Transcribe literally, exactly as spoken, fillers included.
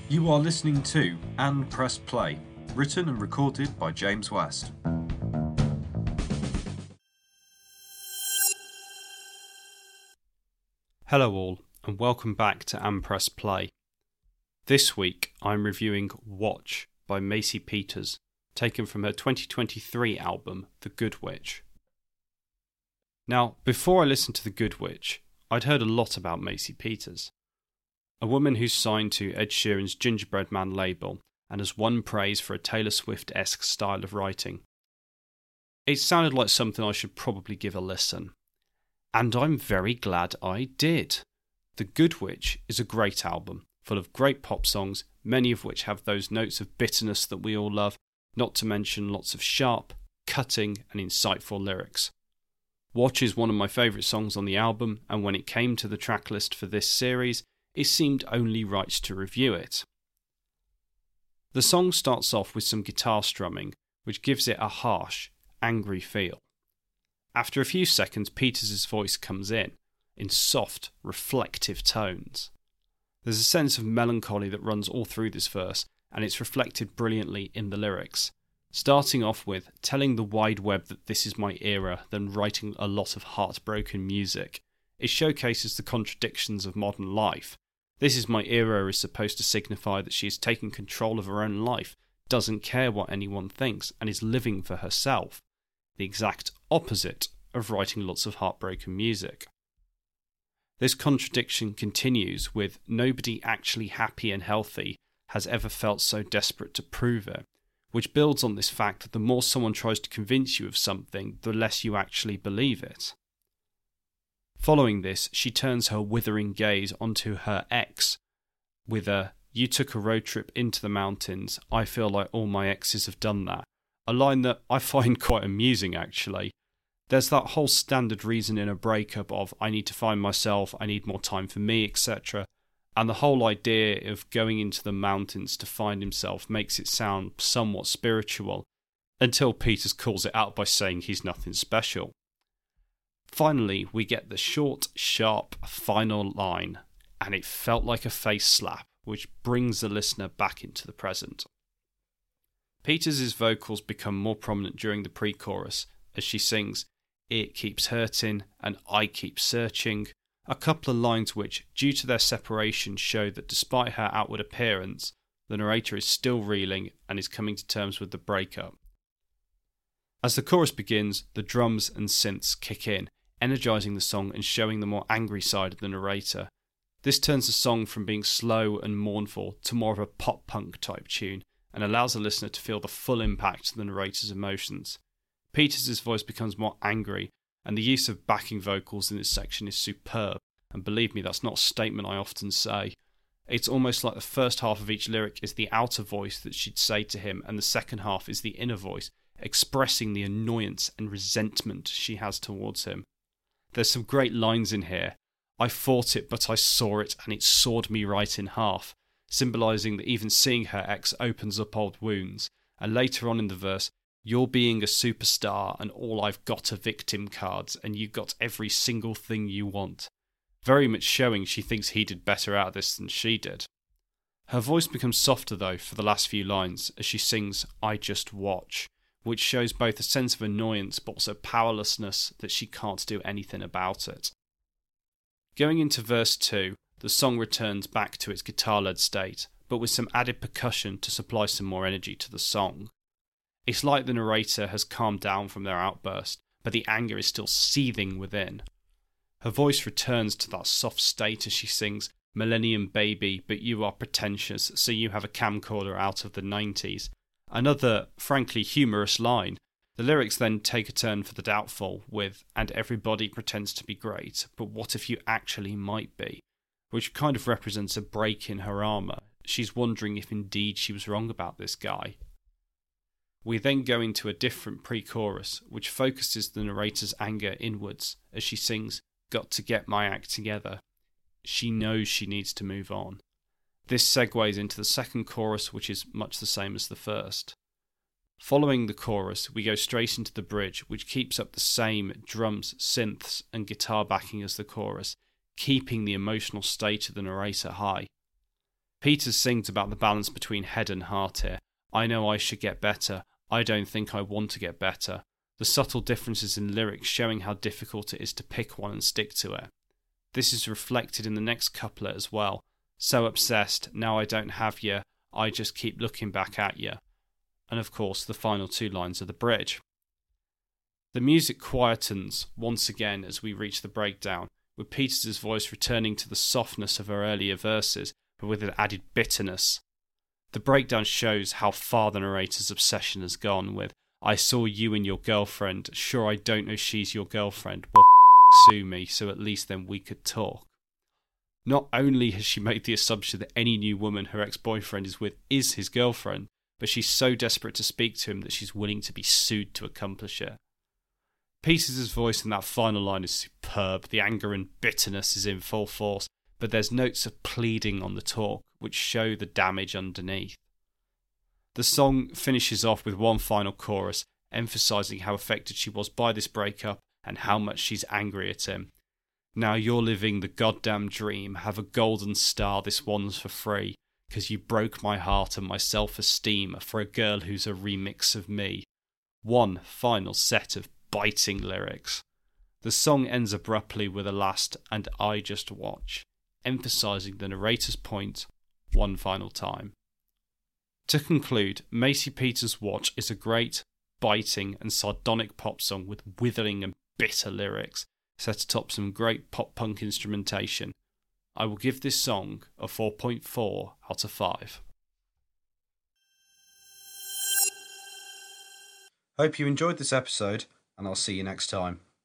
You are listening to And Press Play, written and recorded by James West. Hello all, and welcome back to And Press Play. This week I'm reviewing Watch by Macy Peters, taken from her twenty twenty-three album The Good Witch. Now, before I listened to The Good Witch, I'd heard a lot about Macy Peters, a woman who's signed to Ed Sheeran's Gingerbread Man label and has won praise for a Taylor Swift-esque style of writing. It sounded like something I should probably give a listen. And I'm very glad I did. The Good Witch is a great album, full of great pop songs, many of which have those notes of bitterness that we all love, not to mention lots of sharp, cutting and insightful lyrics. Watch is one of my favourite songs on the album, and when it came to the tracklist for this series, it seemed only right to review it. The song starts off with some guitar strumming, which gives it a harsh, angry feel. After a few seconds, Peters' voice comes in, in soft, reflective tones. There's a sense of melancholy that runs all through this verse, and it's reflected brilliantly in the lyrics, starting off with telling the wide web that this is my era, then writing a lot of heartbroken music. It showcases the contradictions of modern life. This is my era is supposed to signify that she has taken control of her own life, doesn't care what anyone thinks, and is living for herself. The exact opposite of writing lots of heartbroken music. This contradiction continues with nobody actually happy and healthy has ever felt so desperate to prove it, which builds on this fact that the more someone tries to convince you of something, the less you actually believe it. Following this, she turns her withering gaze onto her ex with a, "You took a road trip into the mountains, I feel like all my exes have done that," a line that I find quite amusing actually. There's that whole standard reason in a breakup of I need to find myself, I need more time for me, et cetera. And the whole idea of going into the mountains to find himself makes it sound somewhat spiritual, until Peters calls it out by saying he's nothing special. Finally, we get the short, sharp, final line, and it felt like a face slap, which brings the listener back into the present. Peters' vocals become more prominent during the pre-chorus as she sings, "It keeps hurting and I keep searching," a couple of lines which, due to their separation, show that despite her outward appearance, the narrator is still reeling and is coming to terms with the breakup. As the chorus begins, the drums and synths kick in, energising the song and showing the more angry side of the narrator. This turns the song from being slow and mournful to more of a pop-punk type tune, and allows the listener to feel the full impact of the narrator's emotions. Peters' voice becomes more angry, and the use of backing vocals in this section is superb, and believe me, that's not a statement I often say. It's almost like the first half of each lyric is the outer voice that she'd say to him, and the second half is the inner voice, expressing the annoyance and resentment she has towards him. There's some great lines in here. "I fought it, but I saw it, and it sawed me right in half," symbolising that even seeing her ex opens up old wounds. And later on in the verse, "You're being a superstar, and all I've got are victim cards, and you got every single thing you want." Very much showing she thinks he did better out of this than she did. Her voice becomes softer though for the last few lines as she sings "I Just Watch," which shows both a sense of annoyance but also powerlessness that she can't do anything about it. Going into verse two, the song returns back to its guitar-led state, but with some added percussion to supply some more energy to the song. It's like the narrator has calmed down from their outburst, but the anger is still seething within. Her voice returns to that soft state as she sings, "Millennium baby, but you are pretentious, so you have a camcorder out of the nineties." Another, frankly humorous line. The lyrics then take a turn for the doubtful with, "And everybody pretends to be great, but what if you actually might be?" which kind of represents a break in her armour. She's wondering if indeed she was wrong about this guy. We then go into a different pre-chorus, which focuses the narrator's anger inwards as she sings, "Got to get my act together." She knows she needs to move on. This segues into the second chorus, which is much the same as the first. Following the chorus, we go straight into the bridge, which keeps up the same drums, synths, and guitar backing as the chorus, keeping the emotional state of the narrator high. Peters sings about the balance between head and heart here. I know I should get better. I don't think I want to get better. The subtle differences in lyrics showing how difficult it is to pick one and stick to it. This is reflected in the next couplet as well. So obsessed, now I don't have you, I just keep looking back at you. And of course, the final two lines of the bridge. The music quietens once again as we reach the breakdown, with Peters' voice returning to the softness of her earlier verses, but with an added bitterness. The breakdown shows how far the narrator's obsession has gone with, I saw you and your girlfriend, sure I don't know she's your girlfriend, well f***ing sue me, so at least then we could talk. Not only has she made the assumption that any new woman her ex-boyfriend is with is his girlfriend, but she's so desperate to speak to him that she's willing to be sued to accomplish it. Peters' voice in that final line is superb, the anger and bitterness is in full force, but there's notes of pleading on the talk, which show the damage underneath. The song finishes off with one final chorus, emphasising how affected she was by this breakup and how much she's angry at him. Now you're living the goddamn dream, have a golden star, this one's for free, 'cause you broke my heart and my self-esteem for a girl who's a remix of me. One final set of biting lyrics. The song ends abruptly with a last, and I just watch, emphasising the narrator's point one final time. To conclude, Macy Peters' Watch is a great, biting and sardonic pop song with withering and bitter lyrics, set atop some great pop-punk instrumentation. I will give this song a four point four out of five. Hope you enjoyed this episode, and I'll see you next time.